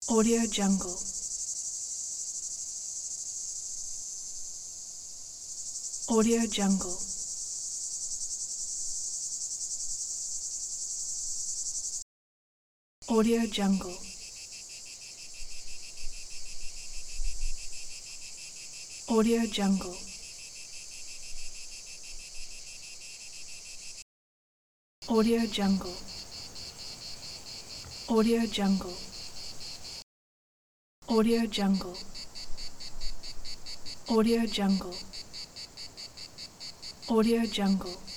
Audio Jungle. Audio Jungle. Audio Jungle. Audio Jungle. Audio Jungle. Audio Jungle. Audio Jungle. Audio Jungle. Audio Jungle.